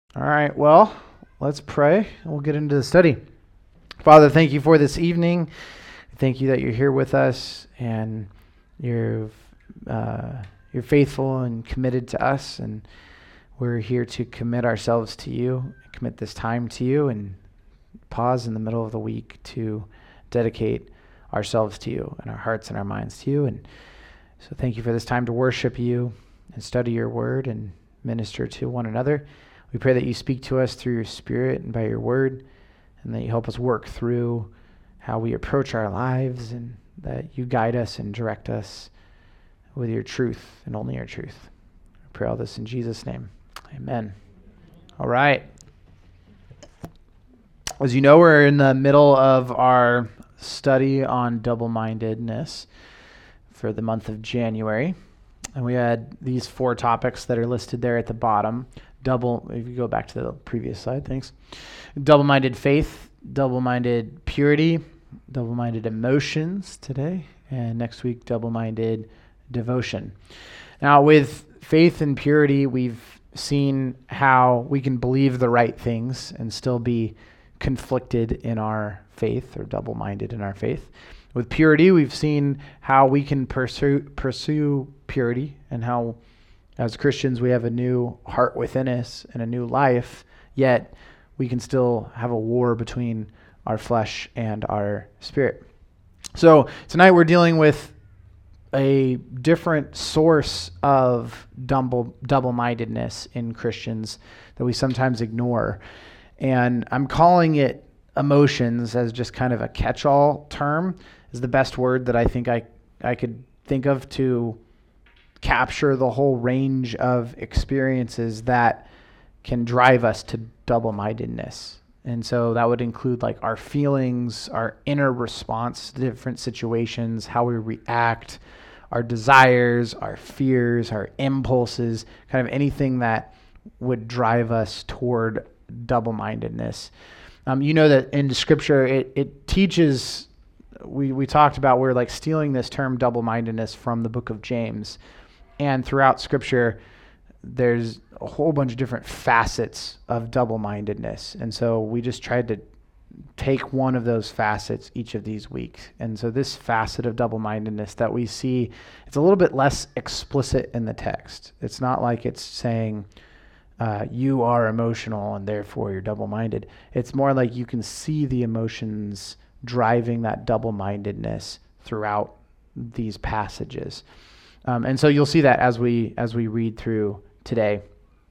All right, well, let's pray and we'll get into the study. Father, thank you for this evening. Thank you that you're here with us and you're you're faithful and committed to us, and we're here to commit ourselves to you, commit this time to you, and pause in the middle of the week to dedicate ourselves to you and our hearts and our minds to you. And so thank you for this time to worship you and study your word and minister to one another. We pray that you speak to us through your Spirit and by your word, and that you help us work through how we approach our lives, and that you guide us and direct us with your truth and only your truth. I pray all this in Jesus' name. Amen. All right. As you know, we're in the middle of our study on double-mindedness for the month of January. And we had these 4 topics that are listed there at the bottom. If you go back to the previous slide, thanks. Double-minded faith, double-minded purity, double-minded emotions today, and next week, double-minded devotion. Now, with faith and purity, we've seen how we can believe the right things and still be conflicted in our faith, or double-minded in our faith. With purity, we've seen how we can pursue purity, and how as Christians we have a new heart within us and a new life, yet we can still have a war between our flesh and our spirit. So tonight we're dealing with a different source of double-mindedness in Christians that we sometimes ignore. And I'm calling it emotions as just kind of a catch-all term, is the best word that I think I could think of to capture the whole range of experiences that can drive us to double-mindedness. And so that would include like our feelings, our inner response to different situations, how we react, our desires, our fears, our impulses, kind of anything that would drive us toward double-mindedness. You know that in Scripture, it teaches, we talked about, we're like stealing this term double-mindedness from the book of James. And throughout Scripture, there's a whole bunch of different facets of double-mindedness. And so we just tried to take one of those facets each of these weeks. And so this facet of double-mindedness that we see, it's a little bit less explicit in the text. It's not like it's saying, you are emotional and therefore you're double-minded. It's more like you can see the emotions driving that double-mindedness throughout these passages. And so you'll see that as we read through today.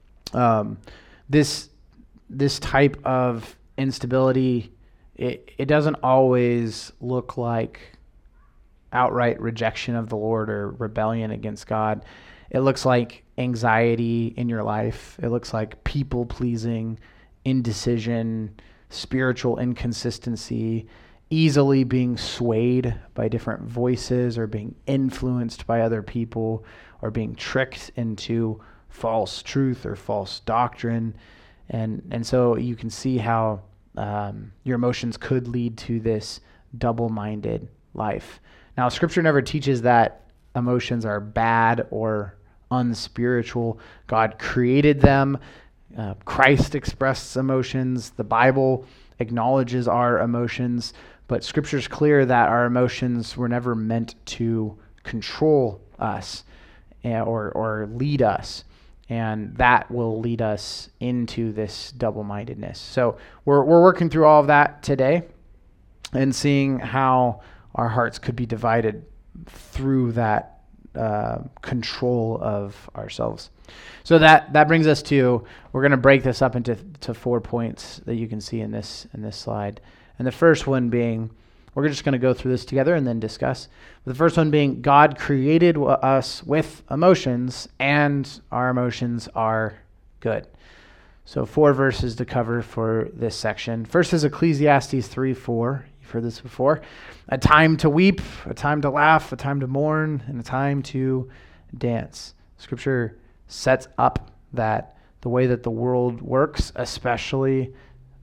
This type of instability, it doesn't always look like outright rejection of the Lord or rebellion against God. It looks like anxiety in your life. It looks like people-pleasing, indecision, spiritual inconsistency, easily being swayed by different voices, or being influenced by other people, or being tricked into false truth or false doctrine. And so you can see how your emotions could lead to this double-minded life. Now, Scripture never teaches that emotions are bad or unspiritual. God created them. Christ expressed emotions. The Bible acknowledges our emotions. But Scripture's clear that our emotions were never meant to control us or lead us. And that will lead us into this double-mindedness. So we're working through all of that today and seeing how our hearts could be divided through that control of ourselves. So that brings us to, we're going to break this up into 4 points that you can see in this slide. And the first one being, we're just going to go through this together and then discuss. The first one being, God created us with emotions, and our emotions are good. So 4 verses to cover for this section. First is Ecclesiastes 3:4. You've heard this before. A time to weep, a time to laugh, a time to mourn, and a time to dance. Scripture sets up that the way that the world works, especially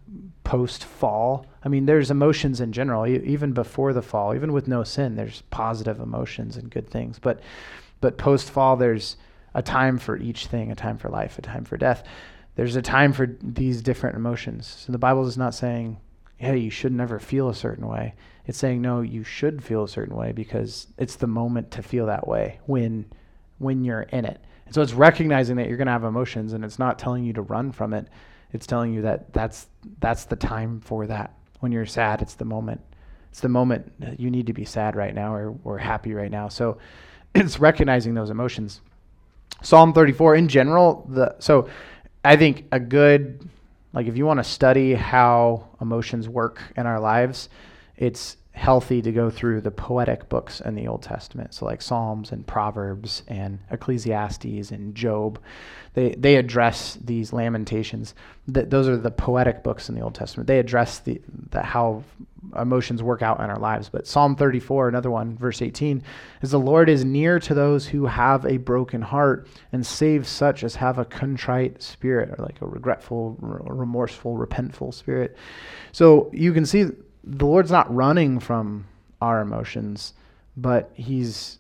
post-fall. I mean, there's emotions in general, even before the fall, even with no sin, there's positive emotions and good things. But post-fall, there's a time for each thing, a time for life, a time for death. There's a time for these different emotions. So the Bible is not saying, hey, you should never feel a certain way. It's saying, no, you should feel a certain way because it's the moment to feel that way when you're in it. And so it's recognizing that you're going to have emotions, and it's not telling you to run from it. It's telling you that that's the time for that. When you're sad, it's the moment. It's the moment that you need to be sad right now or happy right now. So it's recognizing those emotions. Psalm 34 in general, so I think a good, like if you want to study how emotions work in our lives, it's healthy to go through the poetic books in the Old Testament. So like Psalms and Proverbs and Ecclesiastes and Job, they address these lamentations. Those are the poetic books in the Old Testament. They address the how emotions work out in our lives. But Psalm 34, another one, verse 18, is the Lord is near to those who have a broken heart and saves such as have a contrite spirit, or like a regretful, remorseful, repentful spirit. So you can see the Lord's not running from our emotions, but he's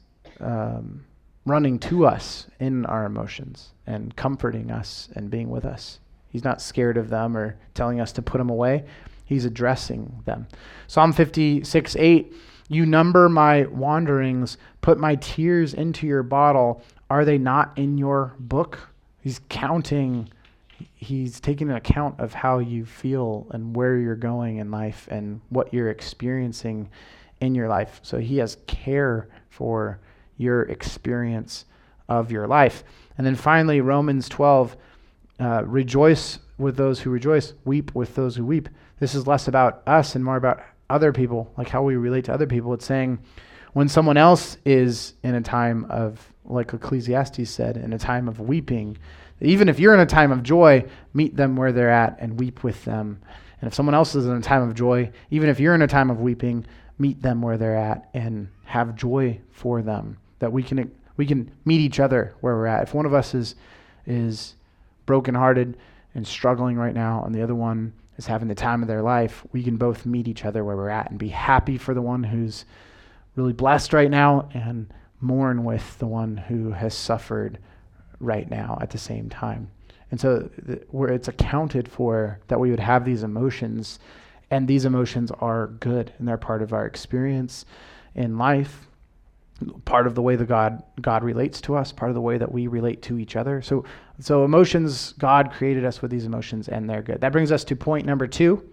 running to us in our emotions and comforting us and being with us. He's not scared of them or telling us to put them away. He's addressing them. Psalm 56:8, you number my wanderings, put my tears into your bottle. Are they not in your book? He's counting. He's taking an account of how you feel and where you're going in life and what you're experiencing in your life. So he has care for your experience of your life. And then finally, Romans 12, rejoice with those who rejoice, weep with those who weep. This is less about us and more about other people, like how we relate to other people. It's saying when someone else is in a time of, like Ecclesiastes said, in a time of weeping, even if you're in a time of joy, meet them where they're at and weep with them. And if someone else is in a time of joy, even if you're in a time of weeping, meet them where they're at and have joy for them. That we can meet each other where we're at. If one of us is brokenhearted and struggling right now, and the other one is having the time of their life, we can both meet each other where we're at and be happy for the one who's really blessed right now and mourn with the one who has suffered right now at the same time. And so where it's accounted for that we would have these emotions, and these emotions are good and they're part of our experience in life, part of the way that God relates to us, part of the way that we relate to each other. So emotions, God created us with these emotions and they're good. That brings us to point number 2.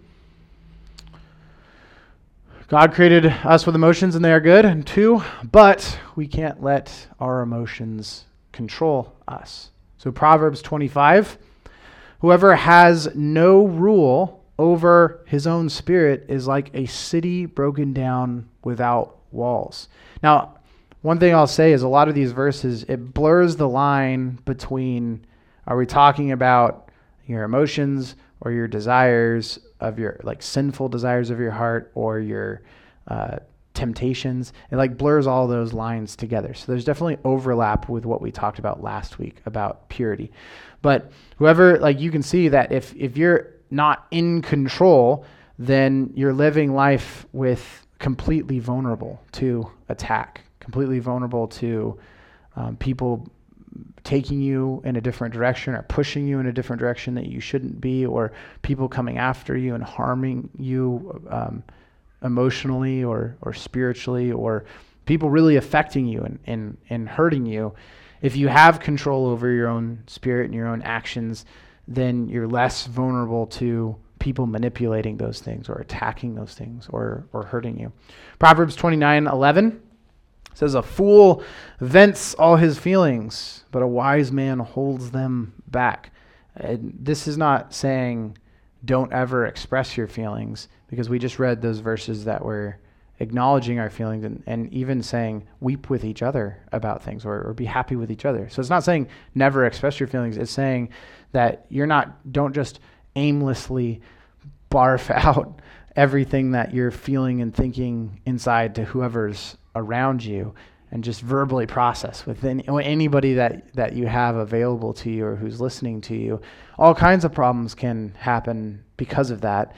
God created us with emotions and they are good. And 2, but we can't let our emotions control us. So Proverbs 25, whoever has no rule over his own spirit is like a city broken down without walls. Now, one thing I'll say is a lot of these verses, it blurs the line between, are we talking about your emotions or your desires of your, like sinful desires of your heart, or your temptations? It like blurs all those lines together. So there's definitely overlap with what we talked about last week about purity. But whoever, like you can see that if you're not in control, then you're living life with completely vulnerable to attack, completely vulnerable to people taking you in a different direction or pushing you in a different direction that you shouldn't be, or people coming after you and harming you emotionally or spiritually, or people really affecting you and hurting you. If you have control over your own spirit and your own actions, then you're less vulnerable to people manipulating those things or attacking those things or hurting you. Proverbs 29:11 says, a fool vents all his feelings, but a wise man holds them back. And this is not saying don't ever express your feelings, because we just read those verses that were acknowledging our feelings and even saying weep with each other about things or be happy with each other. So it's not saying never express your feelings. It's saying that don't just aimlessly barf out everything that you're feeling and thinking inside to whoever's around you, and just verbally process with anybody that you have available to you or who's listening to you. All kinds of problems can happen because of that.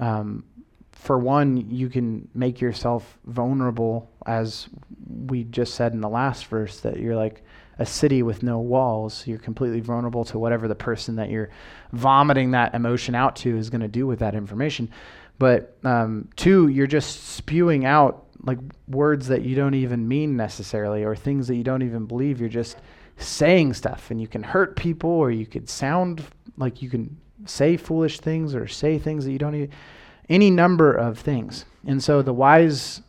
For one, you can make yourself vulnerable, as we just said in the last verse, that you're like a city with no walls. You're completely vulnerable to whatever the person that you're vomiting that emotion out to is going to do with that information. But 2, you're just spewing out like words that you don't even mean necessarily, or things that you don't even believe. You're just saying stuff, and you can hurt people, or you could sound like you can say foolish things or say things that you don't even, any number of things. And so the wise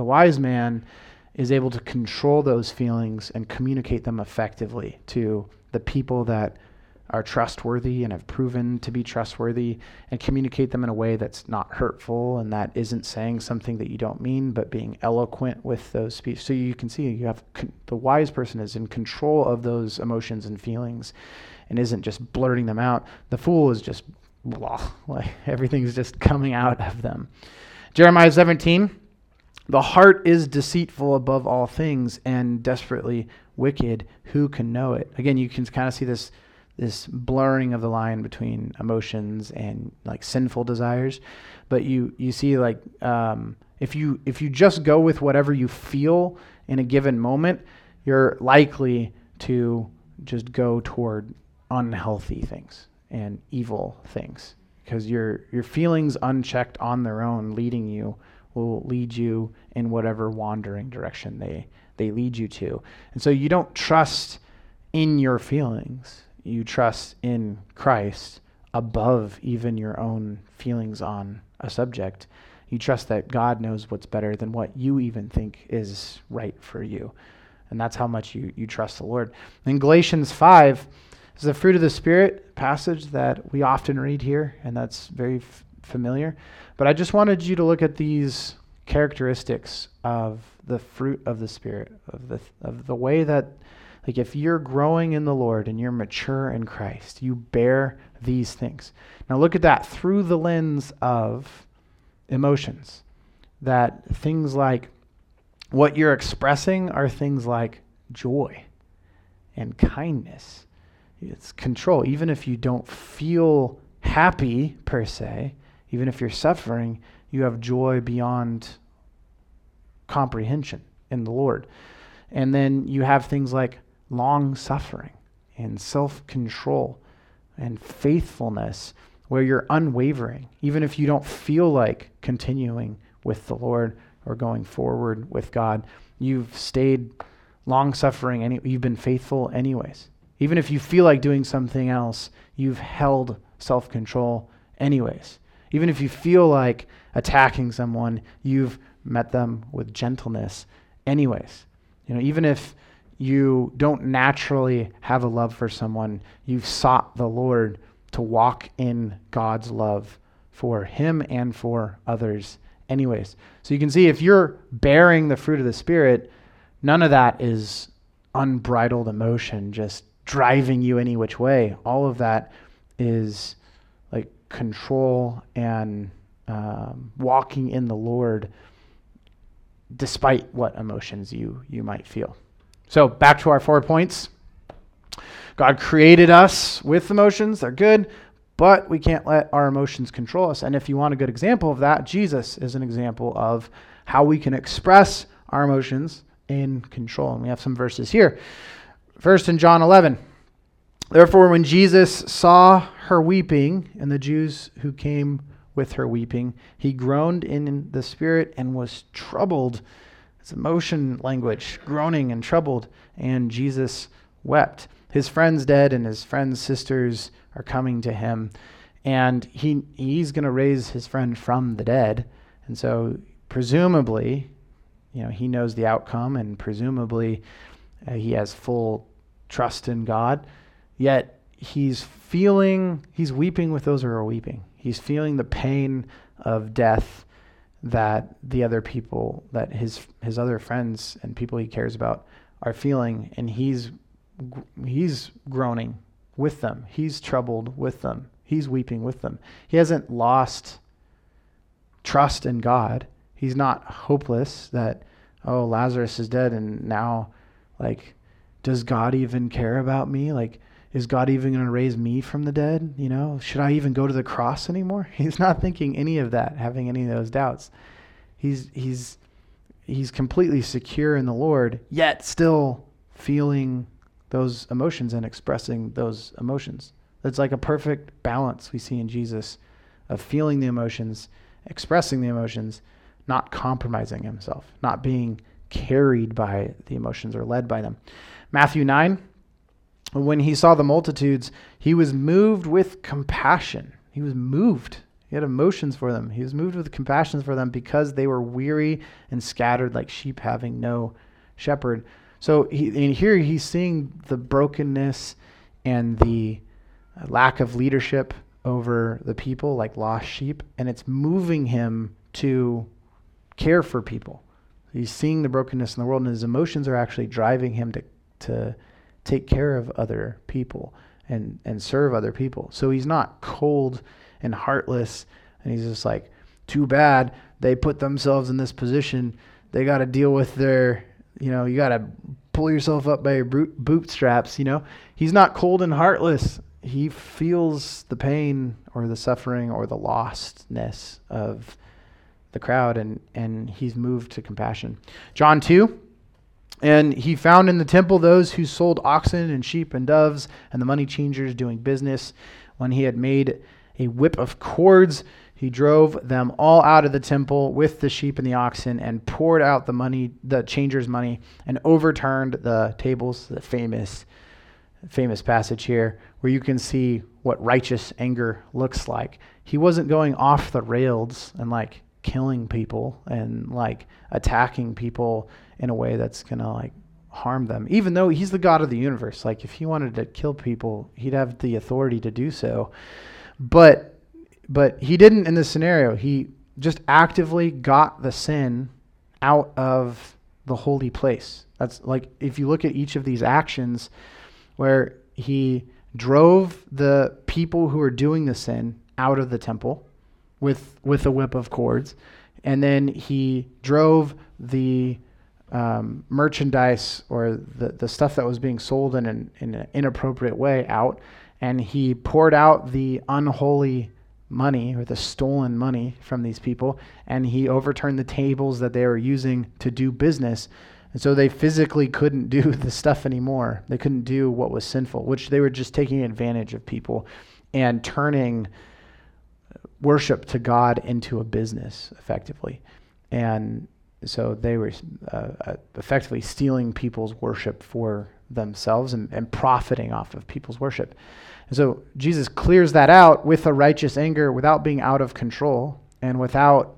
man is able to control those feelings and communicate them effectively to the people that are trustworthy and have proven to be trustworthy, and communicate them in a way that's not hurtful and that isn't saying something that you don't mean, but being eloquent with those speech. So you can see you have the wise person is in control of those emotions and feelings and isn't just blurting them out. The fool is just blah, like everything's just coming out of them. Jeremiah 17, the heart is deceitful above all things and desperately wicked. Who can know it? Again, you can kind of see this blurring of the line between emotions and like sinful desires. But you see like if you just go with whatever you feel in a given moment, you're likely to just go toward unhealthy things and evil things, because your feelings unchecked on their own will lead you in whatever wandering direction they lead you to. And so you don't trust in your feelings. You trust in Christ above even your own feelings on a subject. You trust that God knows what's better than what you even think is right for you. And that's how much you trust the Lord. In Galatians 5 is the fruit of the Spirit passage that we often read here, and that's very familiar. But I just wanted you to look at these characteristics of the fruit of the Spirit, of the way that, like, if you're growing in the Lord and you're mature in Christ, you bear these things. Now look at that through the lens of emotions. That things like what you're expressing are things like joy and kindness. It's control. Even if you don't feel happy per se, even if you're suffering, you have joy beyond comprehension in the Lord. And then you have things like long suffering and self-control and faithfulness, where you're unwavering. Even if you don't feel like continuing with the Lord or going forward with God, you've stayed long suffering, you've been faithful anyways. Even if you feel like doing something else, you've held self-control anyways. Even if you feel like attacking someone, you've met them with gentleness anyways. Even if you don't naturally have a love for someone, you've sought the Lord to walk in God's love for him and for others anyways. So you can see, if you're bearing the fruit of the Spirit, none of that is unbridled emotion just driving you any which way. All of that is like control and walking in the Lord despite what emotions you might feel. So back to our 4 points. God created us with emotions. They're good, but we can't let our emotions control us. And if you want a good example of that, Jesus is an example of how we can express our emotions in control. And we have some verses here. First, in John 11. Therefore, when Jesus saw her weeping, and the Jews who came with her weeping, he groaned in the spirit and was troubled. It's emotion language, groaning and troubled. And Jesus wept. His friend's dead, and his friend's sisters are coming to him. And he's going to raise his friend from the dead. And so presumably, he knows the outcome, and presumably he has full trust in God. Yet he's weeping with those who are weeping. He's feeling the pain of death that the other people, that his other friends and people he cares about are feeling, and he's groaning with them. He's troubled with them. He's weeping with them. He hasn't lost trust in God. He's not hopeless that, oh, Lazarus is dead, and now, does God even care about me? Is God even going to raise me from the dead? Should I even go to the cross anymore? He's not thinking any of that, having any of those doubts. He's completely secure in the Lord, yet still feeling those emotions and expressing those emotions. It's like a perfect balance we see in Jesus of feeling the emotions, expressing the emotions, not compromising himself, not being carried by the emotions or led by them. Matthew 9, when he saw the multitudes, he was moved with compassion. He was moved. He had emotions for them. He was moved with compassion for them because they were weary and scattered like sheep having no shepherd. So here he's seeing the brokenness and the lack of leadership over the people like lost sheep, and it's moving him to care for people. He's seeing the brokenness in the world, and his emotions are actually driving him to take care of other people and serve other people. So he's not cold and heartless, and he's just like, too bad they put themselves in this position. They got to deal with their, you got to pull yourself up by your bootstraps, He's not cold and heartless. He feels the pain or the suffering or the lostness of the crowd, and he's moved to compassion. John 2, and he found in the temple those who sold oxen and sheep and doves and the money changers doing business. When he had made a whip of cords, he drove them all out of the temple with the sheep and the oxen and poured out the changers' money, and overturned the tables. The famous passage here where you can see what righteous anger looks like. He wasn't going off the rails and like killing people and like attacking people in a way that's going to like harm them, even though he's the God of the universe. Like if he wanted to kill people, he'd have the authority to do so. But he didn't in this scenario. He just actively got the sin out of the holy place. That's like, if you look at each of these actions where he drove the people who were doing the sin out of the temple with a whip of cords, and then he drove the merchandise or the stuff that was being sold in an inappropriate way out, and he poured out the unholy money or the stolen money from these people, and he overturned the tables that they were using to do business. And so they physically couldn't do the stuff anymore. They couldn't do what was sinful, which they were just taking advantage of people and turning worship to God into a business effectively. And so they were effectively stealing people's worship for themselves and profiting off of people's worship. And so Jesus clears that out with a righteous anger without being out of control and without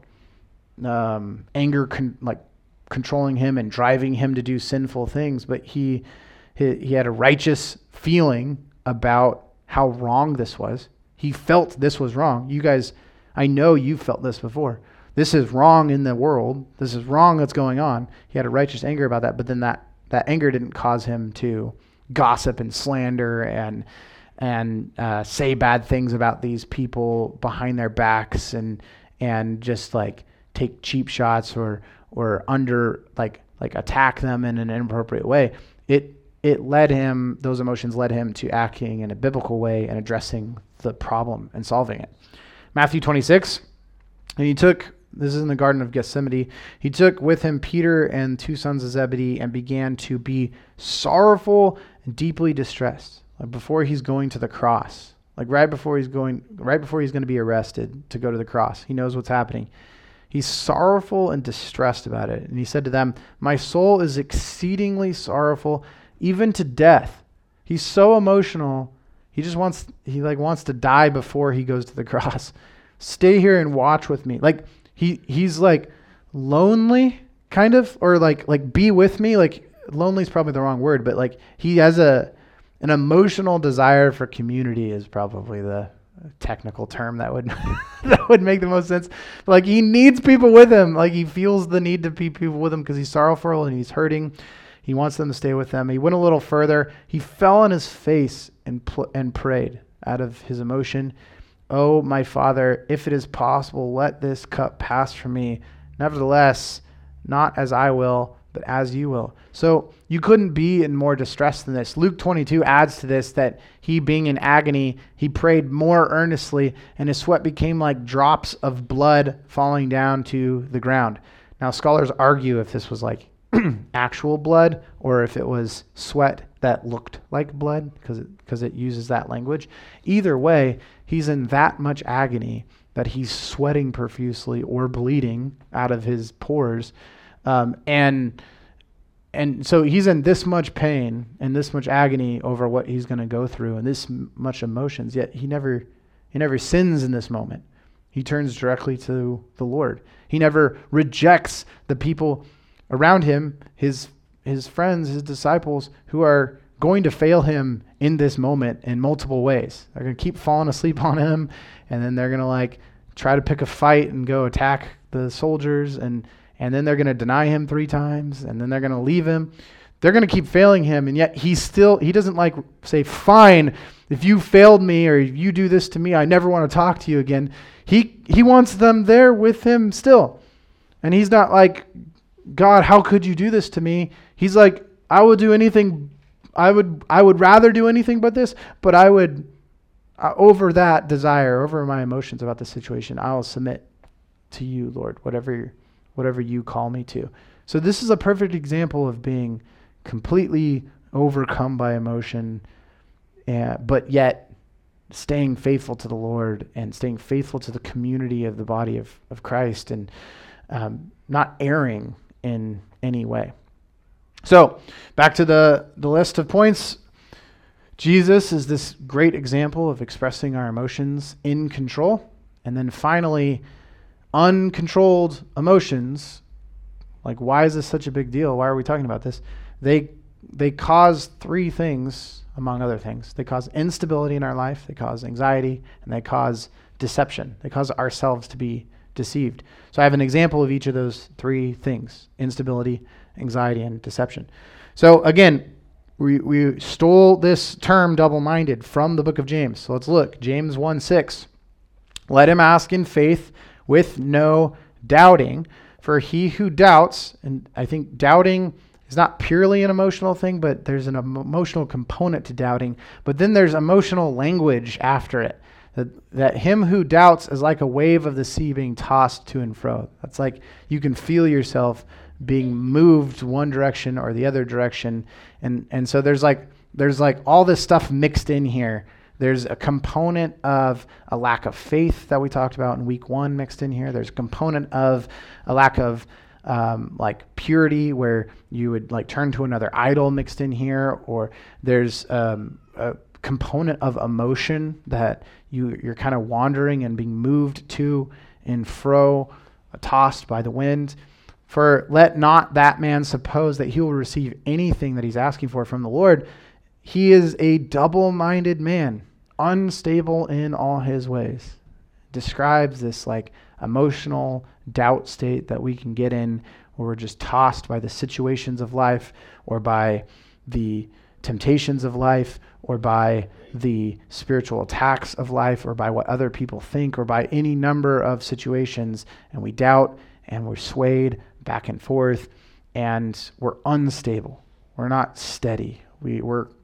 anger controlling him and driving him to do sinful things. But he had a righteous feeling about how wrong this was. He felt this was wrong. You guys, I know you've felt this before. This is wrong in the world. This is wrong that's going on. He had a righteous anger about that, but then that anger didn't cause him to gossip and slander and say bad things about these people behind their backs and just like take cheap shots or under like attack them in an inappropriate way. It led him, those emotions led him to acting in a biblical way and addressing the problem and solving it. Matthew 26, and this is in the Garden of Gethsemane, he took with him Peter and 2 sons of Zebedee and began to be sorrowful and deeply distressed. Like before he's going to the cross, like right before he's going to be arrested to go to the cross. He knows what's happening. He's sorrowful and distressed about it. And he said to them, "My soul is exceedingly sorrowful, even to death." He's so emotional. He wants to die before he goes to the cross. Stay here and watch with me. Like he's like lonely kind of, or like be with me. Like lonely is probably the wrong word, but like he has an emotional desire for community is probably the technical term that would make the most sense. Like he needs people with him. Like he feels the need to be people with him because he's sorrowful and he's hurting. He wants them to stay with them. He went a little further. He fell on his face and prayed out of his emotion. "Oh, my Father, if it is possible, let this cup pass from me. Nevertheless, not as I will, but as you will." So you couldn't be in more distress than this. Luke 22 adds to this that he, being in agony, he prayed more earnestly, and his sweat became like drops of blood falling down to the ground. Now, scholars argue if this was like actual blood or if it was sweat that looked like blood because it uses that language. Either way, he's in that much agony that he's sweating profusely or bleeding out of his pores. And so he's in this much pain and this much agony over what he's going to go through and this much emotions, yet he never sins in this moment. He turns directly to the Lord. He never rejects the people around him, his friends, his disciples, who are going to fail him in this moment in multiple ways. They're going to keep falling asleep on him, and then they're going to try to pick a fight and go attack the soldiers, and then they're going to deny him 3 times, and then they're going to leave him. They're going to keep failing him, and yet he doesn't say, fine, if you failed me or you do this to me, I never want to talk to you again. He wants them there with him still. And he's not like, God, how could you do this to me? He's like, I will do anything. I would rather do anything but this, but I would, over that desire, over my emotions about the situation, I will submit to you, Lord, whatever you call me to. So this is a perfect example of being completely overcome by emotion, but yet staying faithful to the Lord and staying faithful to the community of the body of Christ, and not erring in any way. So back to the list of points. Jesus is this great example of expressing our emotions in control. And then finally, uncontrolled emotions. Like, why is this such a big deal? Why are we talking about this? They cause 3 things, among other things. They cause instability in our life, they cause anxiety, and they cause deception. They cause ourselves to be deceived. So I have an example of each of those 3 things: instability, anxiety, and deception. So again, we stole this term double-minded from the book of James. So let's look. James 1:6. Let him ask in faith with no doubting, for he who doubts, and I think doubting is not purely an emotional thing, but there's an emotional component to doubting. But then there's emotional language after it. That him who doubts is like a wave of the sea being tossed to and fro. That's like you can feel yourself being moved one direction or the other direction. And so there's like all this stuff mixed in here. There's a component of a lack of faith that we talked about in week 1 mixed in here. There's a component of a lack of purity, where you would turn to another idol mixed in here, or there's a component of emotion that you're kind of wandering and being moved to and fro, tossed by the wind. For let not that man suppose that he will receive anything that he's asking for from the Lord. He is a double-minded man, unstable in all his ways. Describes this emotional doubt state that we can get in, where we're just tossed by the situations of life, or by the temptations of life, or by the spiritual attacks of life, or by what other people think, or by any number of situations, and we doubt and we're swayed back and forth, and we're unstable. We're not steady. We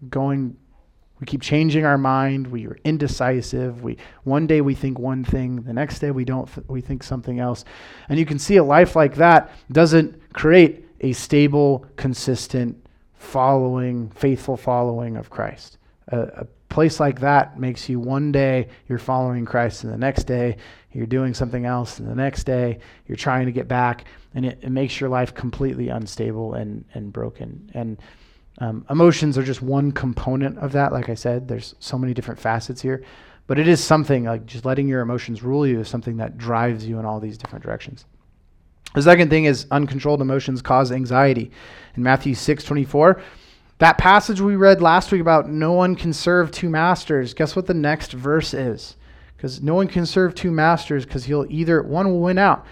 keep changing our mind. We are indecisive. One day we think one thing, the next day we don't. We think something else. And you can see a life like that doesn't create a stable, consistent faithful following of Christ. A place like that makes you, one day you're following Christ, and the next day you're doing something else, and the next day you're trying to get back, and it makes your life completely unstable and broken. And emotions are just one component of that. Like I said, there's so many different facets here, but it is something like just letting your emotions rule you is something that drives you in all these different directions. The second thing is uncontrolled emotions cause anxiety. In Matthew 6:24, that passage we read last week about no one can serve 2 masters, guess what the next verse is? Because no one can serve 2 masters, because one will win out.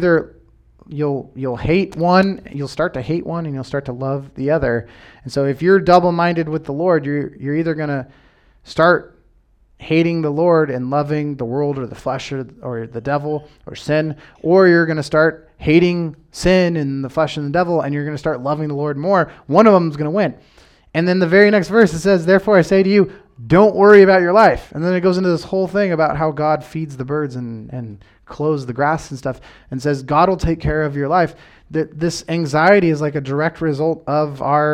You'll hate one, you'll start to hate one, and you'll start to love the other. And so if you're double-minded with the Lord, you're either going to start hating the Lord and loving the world or the flesh or the devil or sin, or you're going to start hating sin and the flesh and the devil, and you're going to start loving the Lord more. One of them is going to win. And then the very next verse, it says, therefore I say to you, don't worry about your life. And then it goes into this whole thing about how God feeds the birds and clothes the grass and stuff, and says God will take care of your life. This anxiety is like a direct result of our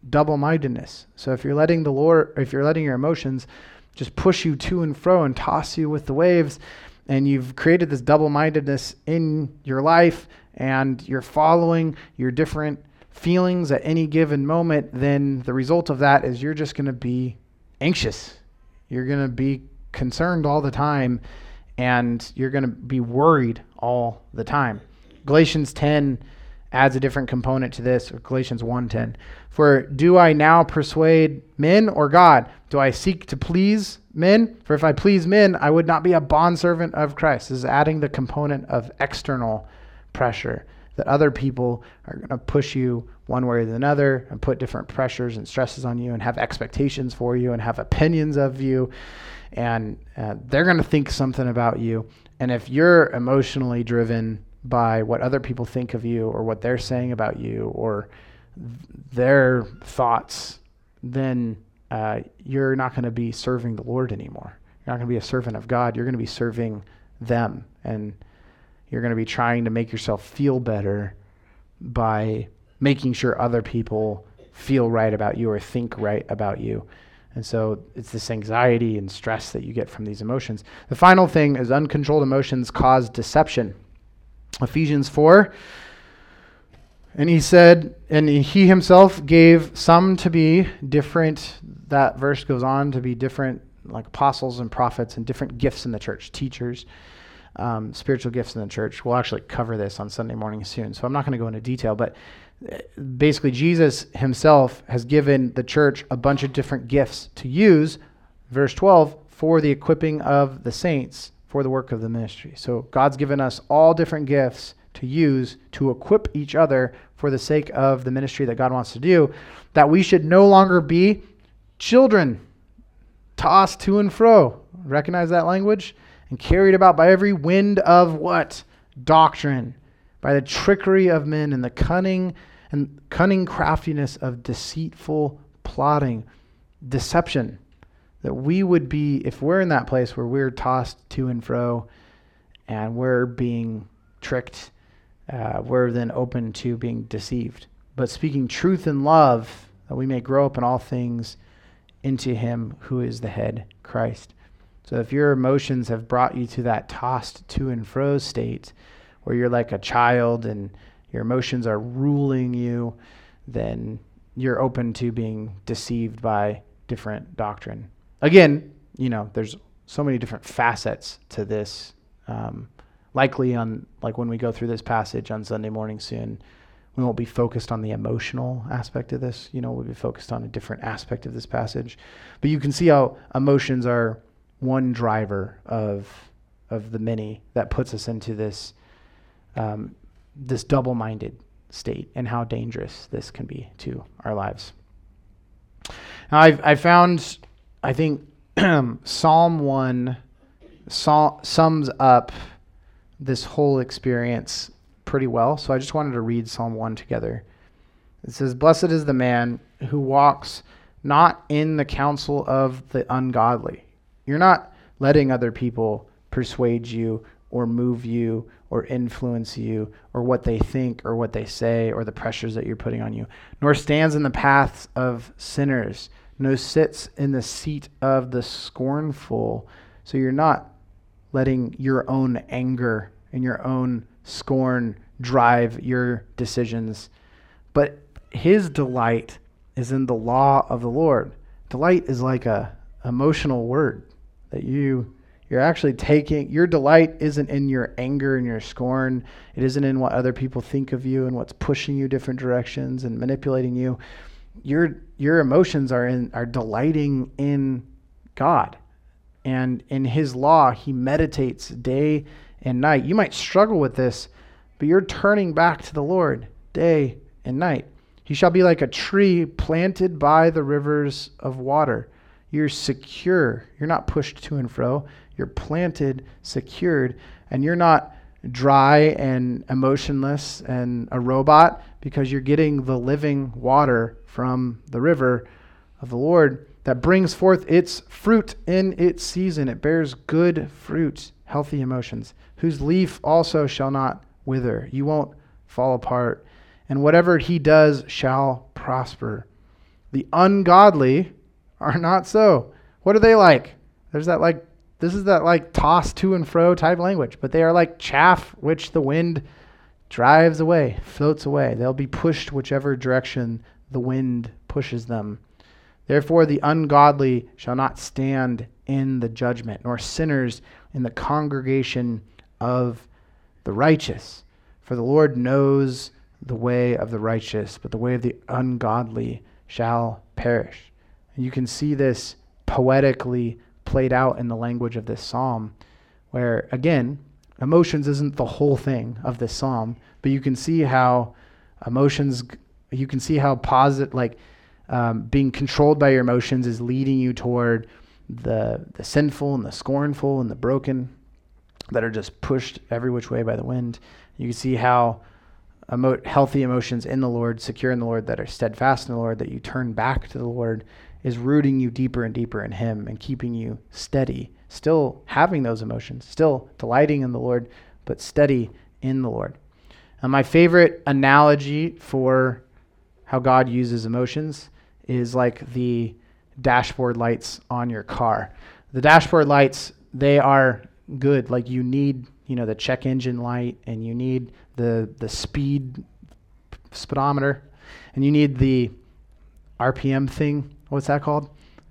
double-mindedness. So if you're letting your emotions just push you to and fro and toss you with the waves, and you've created this double-mindedness in your life, and you're following your different feelings at any given moment, then the result of that is you're just going to be anxious. You're going to be concerned all the time, and you're going to be worried all the time. Galatians 10 adds a different component to this, or Galatians 1:10. For do I now persuade men or God? Do I seek to please men? For if I please men, I would not be a bondservant of Christ. This is adding the component of external pressure, that other people are going to push you one way or another and put different pressures and stresses on you and have expectations for you and have opinions of you. And they're going to think something about you. And if you're emotionally driven by what other people think of you or what they're saying about you or their thoughts, then you're not going to be serving the Lord anymore. You're not going to be a servant of God. You're going to be serving them. And you're going to be trying to make yourself feel better by making sure other people feel right about you or think right about you. And so it's this anxiety and stress that you get from these emotions. The final thing is uncontrolled emotions cause deception. Ephesians 4, and he said, and he himself gave some to be different. That verse goes on to be different, like apostles and prophets and different gifts in the church, teachers, spiritual gifts in the church. We'll actually cover this on Sunday morning soon, so I'm not going to go into detail, but basically Jesus himself has given the church a bunch of different gifts to use, verse 12, for the equipping of the saints for the work of the ministry. So God's given us all different gifts to use to equip each other for the sake of the ministry that God wants to do, that we should no longer be children tossed to and fro. Recognize that language? And carried about by every wind of what? Doctrine, by the trickery of men and the cunning craftiness of deceitful plotting, deception. That we would be, if we're in that place where we're tossed to and fro and we're being tricked, we're then open to being deceived. But speaking truth in love, that we may grow up in all things into him who is the head, Christ. So if your emotions have brought you to that tossed to and fro state where you're like a child and your emotions are ruling you, then you're open to being deceived by different doctrine. Again, there's so many different facets to this. Likely when we go through this passage on Sunday morning soon, we won't be focused on the emotional aspect of this. We'll be focused on a different aspect of this passage. But you can see how emotions are one driver of the many that puts us into this this double-minded state and how dangerous this can be to our lives. Now, I found, I think, Psalm 1 sums up this whole experience pretty well. So I just wanted to read Psalm 1 together. It says, "Blessed is the man who walks not in the counsel of the ungodly." You're not letting other people persuade you or move you or influence you or what they think or what they say or the pressures that you're putting on you. "Nor stands in the paths of sinners, no sits in the seat of the scornful." So you're not letting your own anger and your own scorn drive your decisions. But his delight is in the law of the Lord. Delight is like a emotional word that you're actually taking. Your delight isn't in your anger and your scorn. It isn't in what other people think of you and what's pushing you different directions and manipulating you. Your emotions are delighting in God. And in his law, he meditates day and night. You might struggle with this, but you're turning back to the Lord day and night. "He shall be like a tree planted by the rivers of water." You're secure. You're not pushed to and fro. You're planted, secured, and you're not dry and emotionless and a robot because you're getting the living water from the river of the Lord that brings forth its fruit in its season. It bears good fruit, healthy emotions, whose leaf also shall not wither. You won't fall apart. And whatever he does shall prosper. The ungodly are not so. What are they like? This is that like toss to and fro type language, but they are like chaff which the wind drives away, floats away. They'll be pushed whichever direction the wind pushes them. Therefore, the ungodly shall not stand in the judgment, nor sinners in the congregation of the righteous. For the Lord knows the way of the righteous, but the way of the ungodly shall perish. And you can see this poetically played out in the language of this psalm, where, again, emotions isn't the whole thing of this psalm, but you can see how being controlled by your emotions is leading you toward the sinful and the scornful and the broken that are just pushed every which way by the wind. You can see how healthy emotions in the Lord, secure in the Lord, that are steadfast in the Lord, that you turn back to the Lord, is rooting you deeper and deeper in Him and keeping you steady, still having those emotions, still delighting in the Lord, but steady in the Lord. And my favorite analogy for how God uses emotions is like the dashboard lights on your car. The dashboard lights, they are good. Like you need, the check engine light, and you need the speedometer, and you need the RPM thing. What's that called?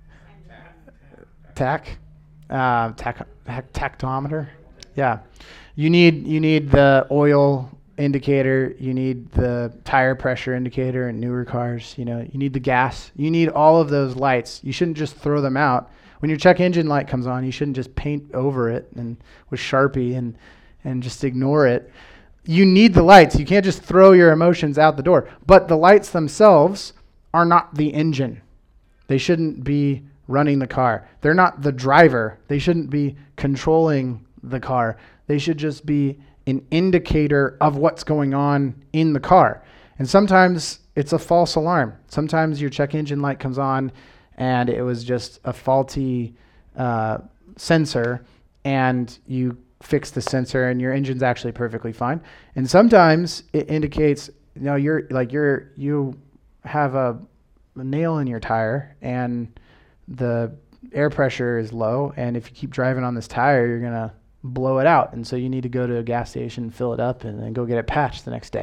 Tactometer. Yeah. You need the oil indicator. You need the tire pressure indicator in newer cars. You need the gas. You need all of those lights. You shouldn't just throw them out. When your check engine light comes on, you shouldn't just paint over it and with Sharpie and just ignore it. You need the lights. You can't just throw your emotions out the door. But the lights themselves are not the engine. They shouldn't be running the car. They're not the driver. They shouldn't be controlling the car. They should just be an indicator of what's going on in the car. And sometimes it's a false alarm. Sometimes your check engine light comes on and it was just a faulty sensor, and you fix the sensor and your engine's actually perfectly fine. And sometimes it indicates, you have a nail in your tire and the air pressure is low, and if you keep driving on this tire, you're going to blow it out. And so you need to go to a gas station, fill it up, and then go get it patched the next day.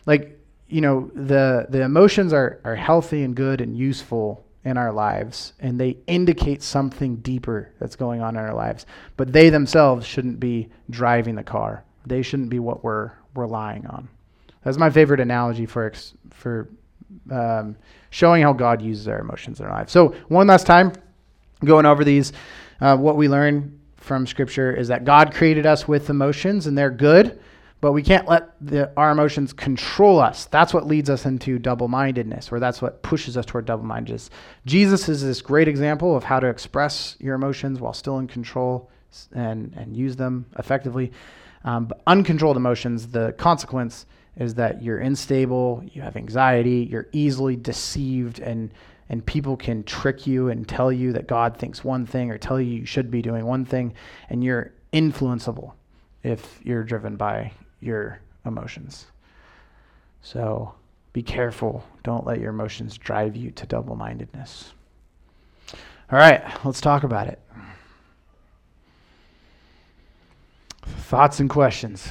The emotions are healthy and good and useful in our lives, and they indicate something deeper that's going on in our lives. But they themselves shouldn't be driving the car. They shouldn't be what we're relying on. That's my favorite analogy for showing how God uses our emotions in our lives. So one last time, going over these, what we learn from Scripture is that God created us with emotions, and they're good, but we can't let our emotions control us. That's what leads us into double-mindedness, or that's what pushes us toward double-mindedness. Jesus is this great example of how to express your emotions while still in control and use them effectively. But uncontrolled emotions, the consequence is that you're unstable, you have anxiety, you're easily deceived, and people can trick you and tell you that God thinks one thing or tell you should be doing one thing, and you're influenceable if you're driven by your emotions. So be careful. Don't let your emotions drive you to double-mindedness. All right, let's talk about it. Thoughts and questions?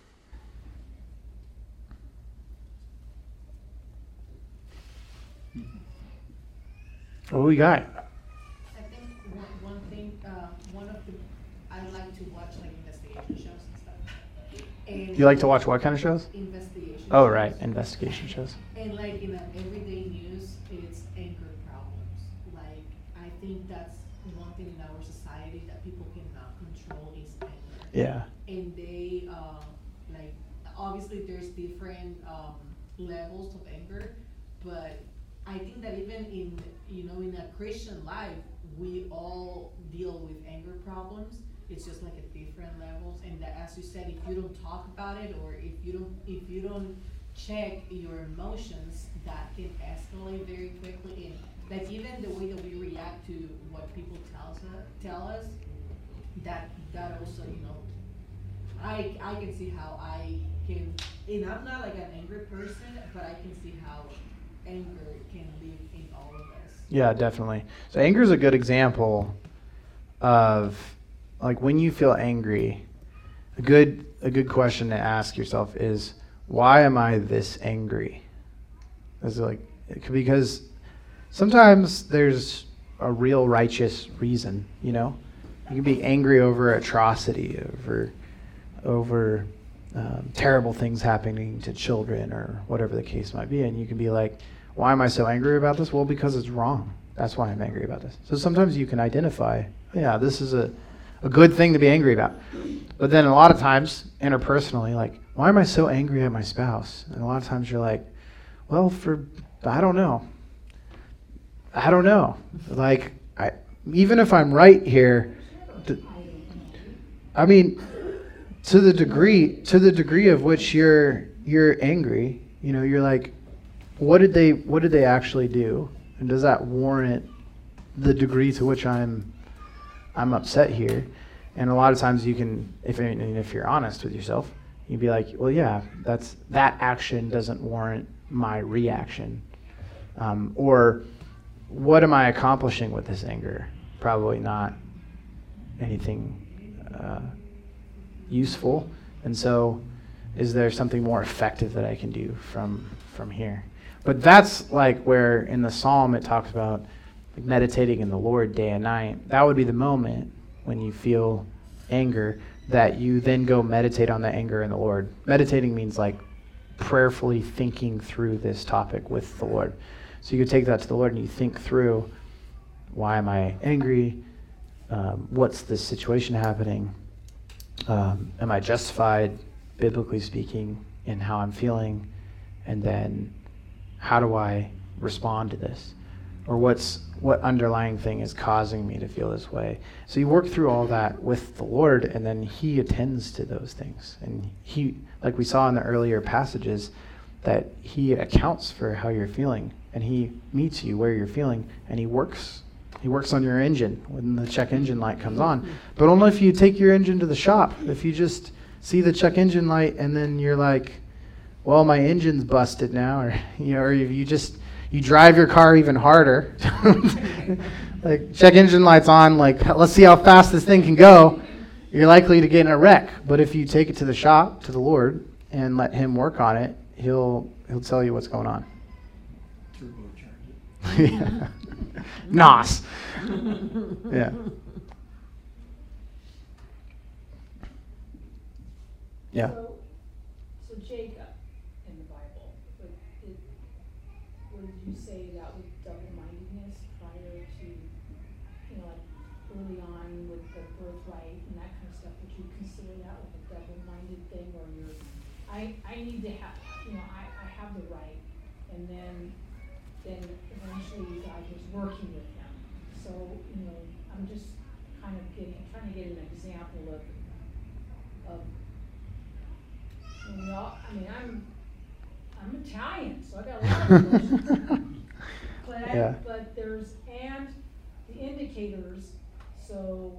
What do we got? I think one thing, I like to watch like investigation shows and stuff. And You like to watch what kind of shows? investigation Oh, shows. right, investigation shows. And like in the everyday news, it's anger problems. Like I think that's one thing in our society that people cannot control is anger. Yeah. And they like obviously there's different levels of anger, but I think that even in in a Christian life, we all deal with anger problems. It's just like at different levels, and that, as you said, if you don't talk about it, or if you don't check your emotions, that can escalate very quickly. And like even the way that we react to what people tell us, that also I can see how I can, and I'm not like an angry person, but I can see how anger can live in all of us. Yeah, definitely. So anger is a good example of, like, when you feel angry, a good question to ask yourself is, why am I this angry? It's like, because sometimes there's a real righteous reason, you know? You can be angry over atrocity, over terrible things happening to children or whatever the case might be, and you can be like, why am I so angry about this? Well, because it's wrong. That's why I'm angry about this. So sometimes you can identify, yeah, this is a good thing to be angry about. But then a lot of times, interpersonally, like, why am I so angry at my spouse? And a lot of times you're like, well, I don't know. Like, even if I'm right here, I mean, to the degree of which you're angry, you know, you're like, what did they actually do? And does that warrant the degree to which I'm upset here? And a lot of times you can, if you're honest with yourself, you'd be like, well, yeah, that action doesn't warrant my reaction. Or what am I accomplishing with this anger? Probably not anything useful. And so is there something more effective that I can do from here? But that's like where in the Psalm it talks about like meditating in the Lord day and night. That would be the moment when you feel anger that you then go meditate on the anger in the Lord. Meditating means like prayerfully thinking through this topic with the Lord. So you could take that to the Lord and you think through, why am I angry? What's this situation happening? Am I justified, biblically speaking, in how I'm feeling? And then how do I respond to this? Or what underlying thing is causing me to feel this way? So you work through all that with the Lord, and then he attends to those things. And he, like we saw in the earlier passages, that he accounts for how you're feeling, and he meets you where you're feeling, and he works on your engine when the check engine light comes on. But only if you take your engine to the shop. If you just see the check engine light and then you're like, well, my engine's busted now, or or if you drive your car even harder, like check engine light's on, like let's see how fast this thing can go, you're likely to get in a wreck. But if you take it to the shop, to the Lord, and let him work on it, he'll tell you what's going on. Yeah. Nos. Yeah. Yeah. So Jacob in the Bible, what did you say that was double-mindedness prior to, like early on with the birthright and that kind of stuff? Would you consider that like a double-minded thing, where I need to have, I have the right, and then eventually God was working with him. So, I'm just kind of trying to get an example of I'm Italian, so I got a lot of emotions. But there's, and the indicators, so,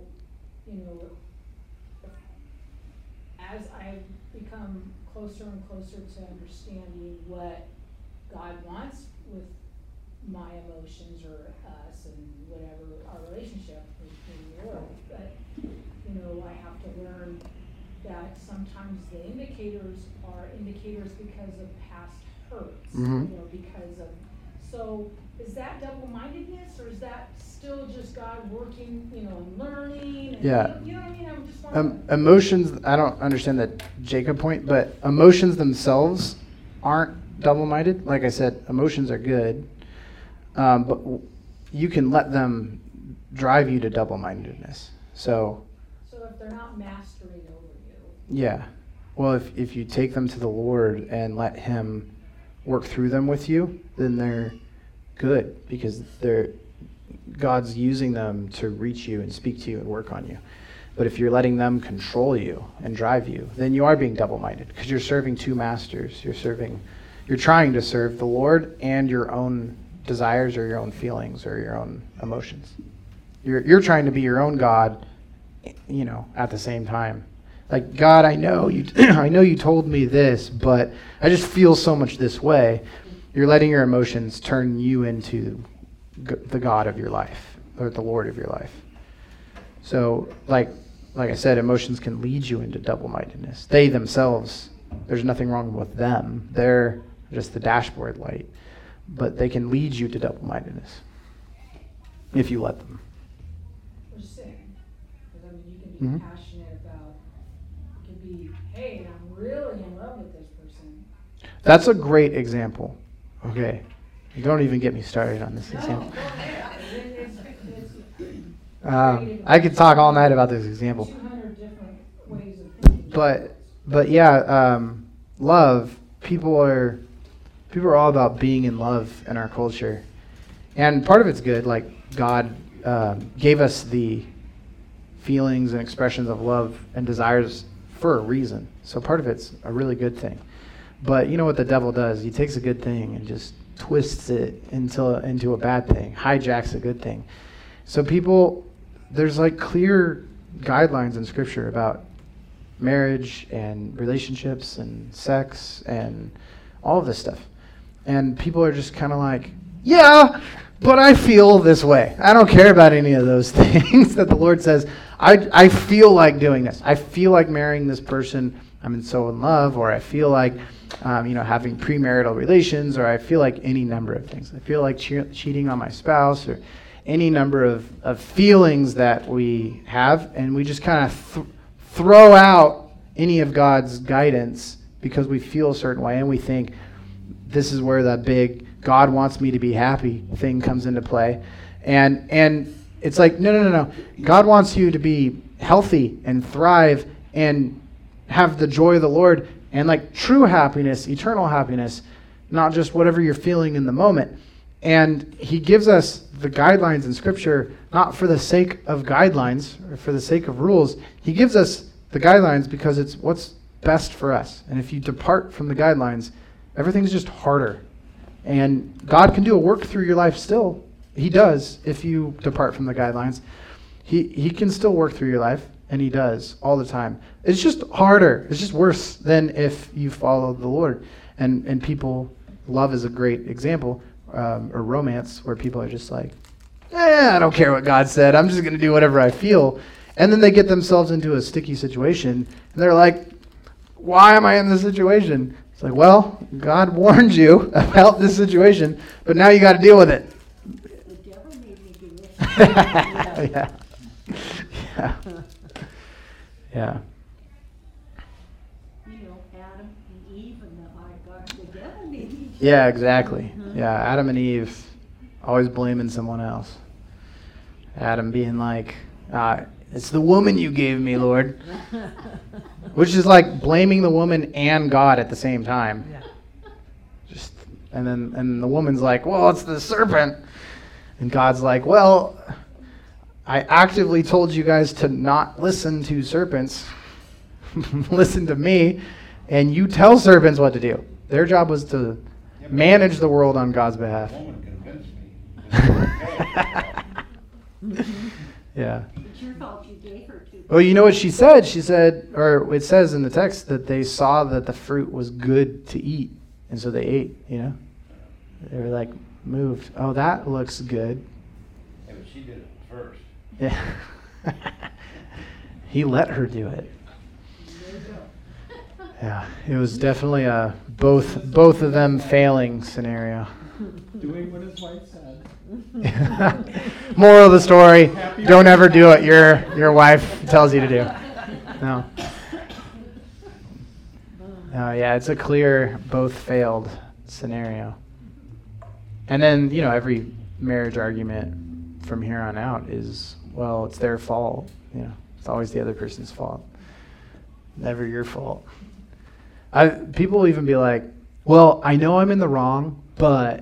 as I've become closer and closer to understanding what God wants with my emotions or us and whatever our relationship in the world, but I have to learn that sometimes the indicators are indicators because of past hurts, because of, so is that double-mindedness, or is that still just God working, and learning? And, yeah. You know what I mean? I'm just wondering. Emotions, I don't understand that Jacob point, but emotions themselves aren't double-minded. Like I said, emotions are good, but you can let them drive you to double-mindedness. So if they're not mastering over you. Yeah. Well, if you take them to the Lord and let him work through them with you, then they're good, because God's using them to reach you and speak to you and work on you. But if you're letting them control you and drive you, then you are being double-minded, because you're serving two masters. You're trying to serve the Lord and your own desires or your own feelings or your own emotions. You're trying to be your own God, at the same time. Like, God, I know you I know you told me this, but I just feel so much this way. you're letting your emotions turn you into the God of your life or the Lord of your life. So like I said, emotions can lead you into double-mindedness. They themselves, there's nothing wrong with them. They're just the dashboard light. But they can lead you to double-mindedness if you let them. Or sin. Because, I mean, you can be Mhm. passionate about, it can be, hey, I'm really in love with this person. That's a great example. Okay. Don't even get me started on this No, example. go ahead. It's I could talk all night about this example. 200 different ways of thinking. But yeah, love. People are all about being in love in our culture, and part of it's good. Like God gave us the feelings and expressions of love and desires for a reason. So part of it's a really good thing. But you know what the devil does? He takes a good thing and just twists it into a bad thing, hijacks a good thing. So there's like clear guidelines in Scripture about marriage and relationships and sex and all of this stuff. And people are just kind of like, yeah, but I feel this way. I don't care about any of those things that the Lord says. I feel like doing this. I feel like marrying this person. I'm so in love, or I feel like having premarital relations, or I feel like any number of things. I feel like cheating on my spouse, or any number of feelings that we have, and we just kind of throw out any of God's guidance because we feel a certain way, and we think this is where that big God wants me to be happy thing comes into play. And it's like, no. God wants you to be healthy and thrive and have the joy of the Lord and like true happiness, eternal happiness, not just whatever you're feeling in the moment. And he gives us the guidelines in Scripture, not for the sake of guidelines or for the sake of rules. He gives us the guidelines because it's what's best for us. And if you depart from the guidelines, everything's just harder. And God can do a work through your life still. He does if you depart from the guidelines. He can still work through your life, and he does all the time. It's just harder. It's just worse than if you follow the Lord. And people, love is a great example, or romance, where people are just like, I don't care what God said. I'm just going to do whatever I feel. And then they get themselves into a sticky situation, and they're like, why am I in this situation? It's like, well, God warned you about this situation, but now you got to deal with it. The devil made me do it. Yeah. Yeah. You know, Adam and Eve and the God, the devil made me do it. Yeah, exactly. Yeah, Adam and Eve always blaming someone else. Adam being like, it's the woman you gave me, Lord. Which is like blaming the woman and God at the same time. Yeah. And the woman's like, well, it's the serpent. And God's like, well, I actively told you guys to not listen to serpents. Listen to me. And you tell serpents what to do. Their job was to manage the world on God's behalf. The woman convinced me. Yeah. It's your fault you gave her to. Well, you know what she said? She said, or it says in the text that they saw that the fruit was good to eat. And so they ate, They were like moved. Oh, that looks good. Yeah, but she did it first. Yeah. He let her do it. Yeah, it was definitely a both of them failing scenario. Doing what his wife said. Moral of the story, don't ever do what your wife tells you to do. No. Yeah, it's a clear both failed scenario. And then, every marriage argument from here on out is, well, it's their fault. It's always the other person's fault. Never your fault. People will even be like, well, I know I'm in the wrong, but,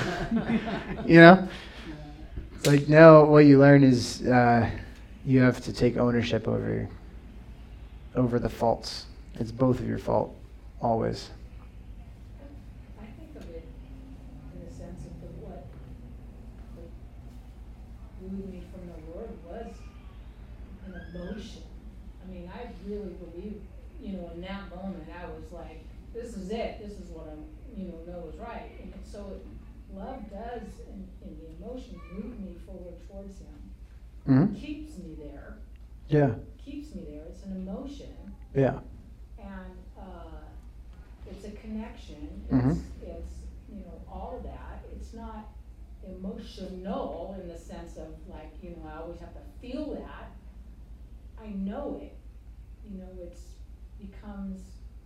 It's like, no, what you learn is you have to take ownership over the faults. It's both of your fault, always. I think of it in the sense of what wooed me from the Lord was an emotion. I mean, I really believe, in that moment, I was like, this is it, this is what I, know is right. And so love does, in the emotions, move me forward towards him. Mm-hmm. Keeps me there. Yeah. Keeps me there. It's an emotion. Yeah. And it's a connection. Mhm. It's all that. It's not emotional in the sense of like, I always have to feel that. I know it. It's becomes,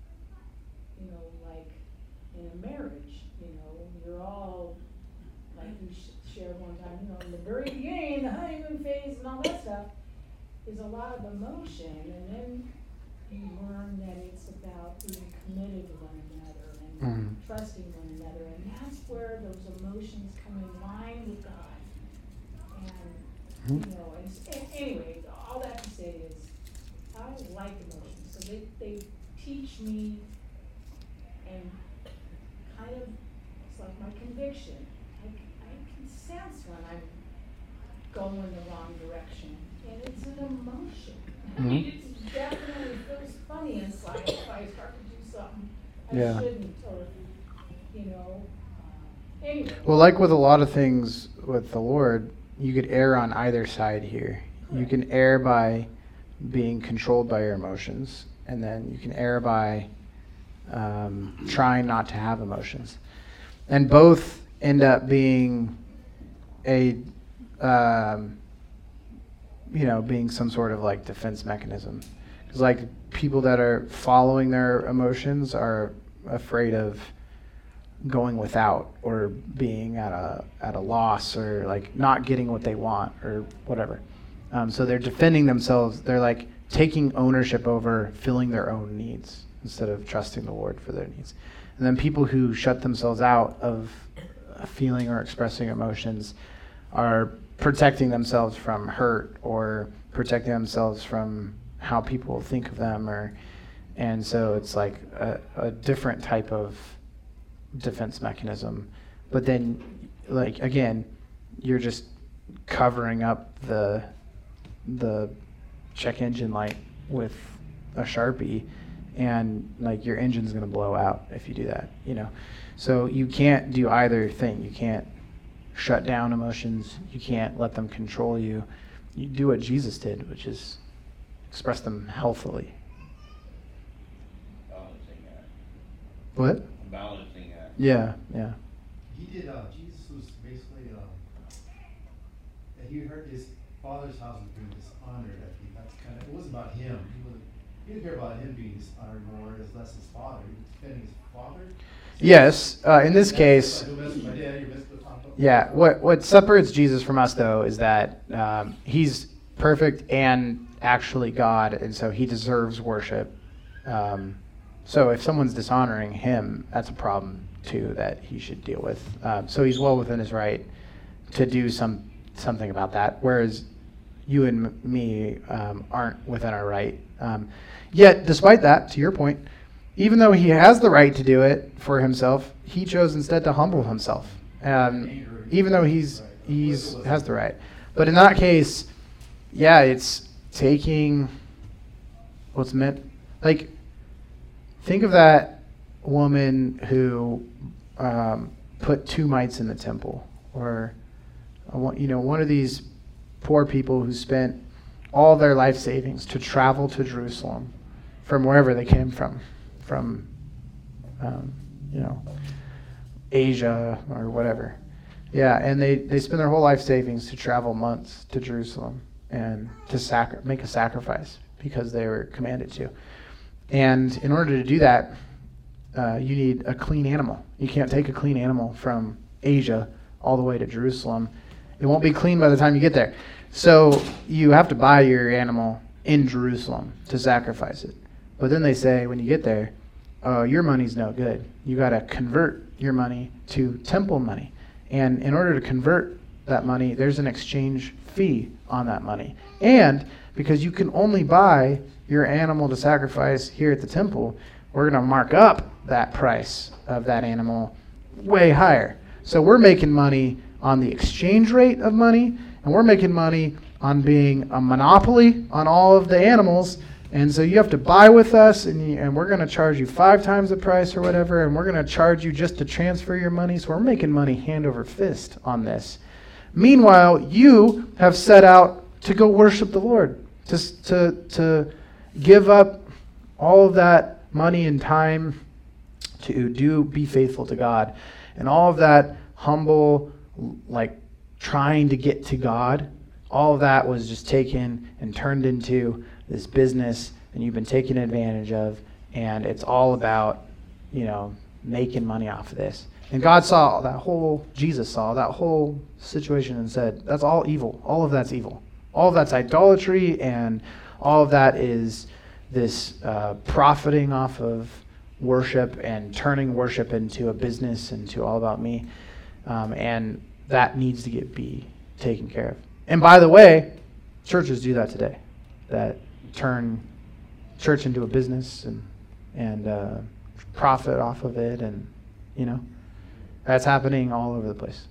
like in a marriage, you're all, like we shared one time, in the very beginning, the honeymoon phase and all that stuff is a lot of emotion, and then you learn that it's about being committed to one another and trusting one another, and that's where those emotions come in line with God. And, and anyway, all that to say is, I like emotions, so they teach me, and kind of, it's like my conviction. I can sense when I'm going the wrong direction, and it's an emotion. I mean, it definitely feels funny inside if I start to do something I shouldn't, or, anyway. Well, like with a lot of things with the Lord, you could err on either side here. You can err by being controlled by your emotions, and then you can err by trying not to have emotions. And both end up being being some sort of like defense mechanism. Because like people that are following their emotions are afraid of going without, or being at a loss, or like not getting what they want, or whatever. So they're defending themselves. They're like taking ownership over filling their own needs instead of trusting the Lord for their needs. And then people who shut themselves out of feeling or expressing emotions are protecting themselves from hurt, or protecting themselves from how people think of them, and so it's like a different type of defense mechanism. But then, like, again, you're just covering up the check engine light with a Sharpie, and like your engine's going to blow out if you do that, So you can't do either thing. You can't shut down emotions. You can't let them control you. You do what Jesus did, which is express them healthily. Balancing act. What? Balancing act. Yeah. He did, Jesus was basically, he heard his father's house was being dishonored. I think that's kind of, it wasn't about him. He didn't care about him being dishonored more, as less his father. He was defending his father. Yes, in this case, You mess with my dad, you mess with Papa. yeah. What separates Jesus from us, though, is that he's perfect and actually God, and so he deserves worship. So if someone's dishonoring him, that's a problem too that he should deal with. So he's well within his right to do something about that, whereas you and me aren't within our right. Yet, despite that, to your point, even though he has the right to do it for himself, he chose instead to humble himself. Even though he's has the right. But in that case, yeah, it's taking what's meant. Like, think of that woman who put 2 mites in the temple, or one of these poor people who spent all their life savings to travel to Jerusalem from wherever they came from Asia or whatever. Yeah, and they spend their whole life savings to travel months to Jerusalem and to make a sacrifice because they were commanded to. And in order to do that, you need a clean animal. You can't take a clean animal from Asia all the way to Jerusalem. It won't be clean by the time you get there. So you have to buy your animal in Jerusalem to sacrifice it. But then they say, when you get there, your money's no good. You got to convert your money to temple money. And in order to convert that money, there's an exchange fee on that money. And because you can only buy your animal to sacrifice here at the temple, we're going to mark up that price of that animal way higher. So we're making money on the exchange rate of money, and we're making money on being a monopoly on all of the animals And so you have to buy with us, and we're going to charge you 5 times the price or whatever, and we're going to charge you just to transfer your money. So we're making money hand over fist on this. Meanwhile, you have set out to go worship the Lord, to give up all of that money and time to be faithful to God. And all of that humble, like trying to get to God, all of that was just taken and turned into this business, and you've been taken advantage of, and it's all about, making money off of this. And God saw Jesus saw that whole situation and said, that's all evil. All of that's evil. All of that's idolatry, and all of that is this profiting off of worship and turning worship into a business, into all about me. And that needs to be taken care of. And by the way, churches do that today. That turn church into a business and profit off of it, and that's happening all over the place.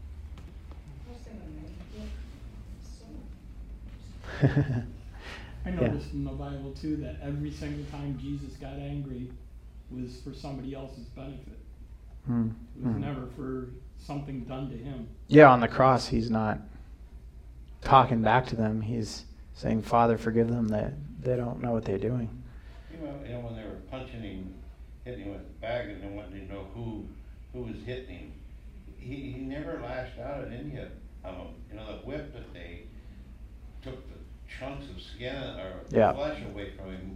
I noticed in the Bible too that every single time Jesus got angry was for somebody else's benefit. It was never for something done to him. Yeah, on the cross, he's not talking back to them. He's saying, Father, forgive them, that they don't know what they're doing. When they were punching him, hitting him with the bag, and they wanted to know who was hitting him, he never lashed out at any of them. The whip that they took the chunks of skin or flesh away from him,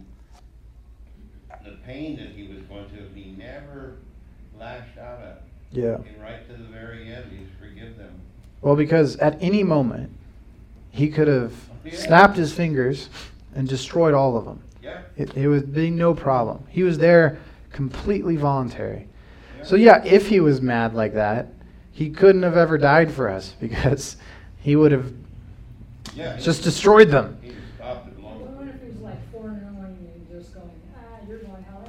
the pain that he was going through, he never lashed out at them. Yeah. And right to the very end, he's forgive them. Well, because at any moment, he could have snapped his fingers and destroyed all of them. Yeah. It would be no problem. He was there completely voluntary. Yeah. So if he was mad like that, he couldn't have ever died for us, because he would have just destroyed them. He stopped it long. I wonder if he was like 4 in the morning and just going, you're going hell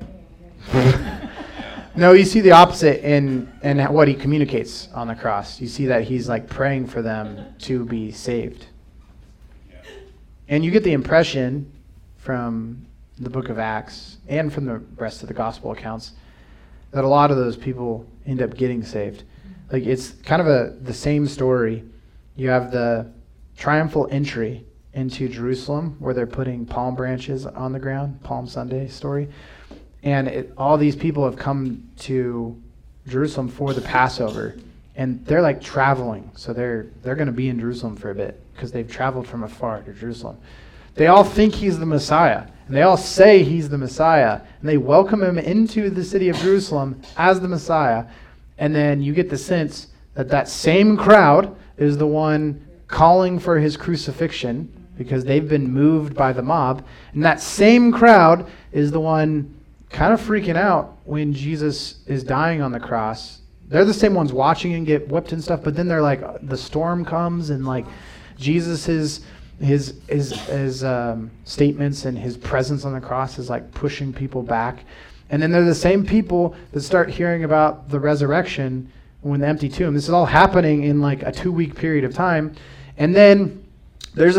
anyway. No, you see the opposite in what he communicates on the cross. You see that he's like praying for them to be saved. Yeah. And you get the impression from the book of Acts and from the rest of the gospel accounts that a lot of those people end up getting saved. Like, it's kind of the same story. You have the triumphal entry into Jerusalem where they're putting palm branches on the ground, Palm Sunday story. And all these people have come to Jerusalem for the Passover, and they're like traveling. So they're going to be in Jerusalem for a bit because they've traveled from afar to Jerusalem. They all think he's the Messiah, and they all say he's the Messiah, and they welcome him into the city of Jerusalem as the Messiah. And then you get the sense that same crowd is the one calling for his crucifixion because they've been moved by the mob. And that same crowd is the one kind of freaking out when Jesus is dying on the cross. They're the same ones watching and get whipped and stuff, but then they're like, the storm comes, and like Jesus his statements and his presence on the cross is like pushing people back. And then they're the same people that start hearing about the resurrection when the empty tomb. This is all happening in like a 2-week period of time. And then there's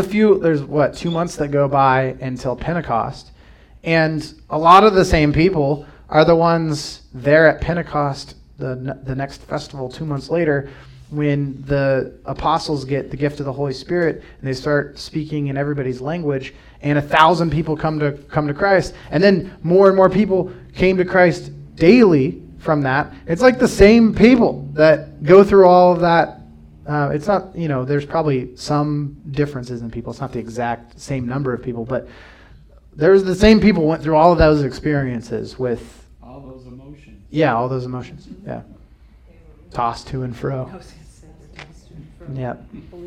2 months that go by until Pentecost. And a lot of the same people are the ones there at Pentecost, the next festival 2 months later, when the apostles get the gift of the Holy Spirit and they start speaking in everybody's language, and 1,000 people come to Christ. And then more and more people came to Christ daily from that. It's like the same people that go through all of that. It's not, there's probably some differences in people. It's not the exact same number of people, but there's the same people went through all of those experiences with all those emotions. Yeah, all those emotions. Yeah. Tossed to and fro. Yeah.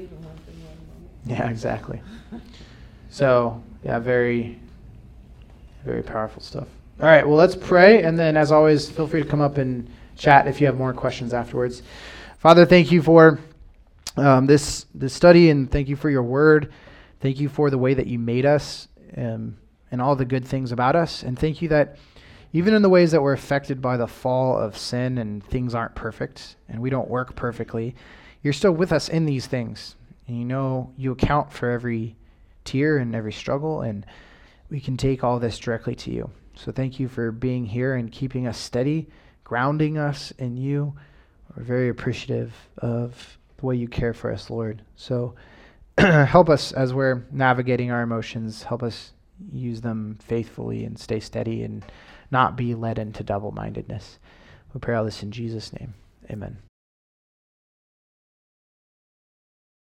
Yeah, exactly. So, very, very powerful stuff. All right, well, let's pray, and then, as always, feel free to come up and chat if you have more questions afterwards. Father, thank you for this study, and thank you for your word. Thank you for the way that you made us and all the good things about us, and thank you that even in the ways that we're affected by the fall of sin and things aren't perfect and we don't work perfectly, you're still with us in these things. And you account for every tear and every struggle, and we can take all this directly to you. So thank you for being here and keeping us steady, grounding us in you. We're very appreciative of the way you care for us, Lord. So help us as we're navigating our emotions. Help us use them faithfully and stay steady and not be led into double-mindedness. We pray all this in Jesus' name. Amen.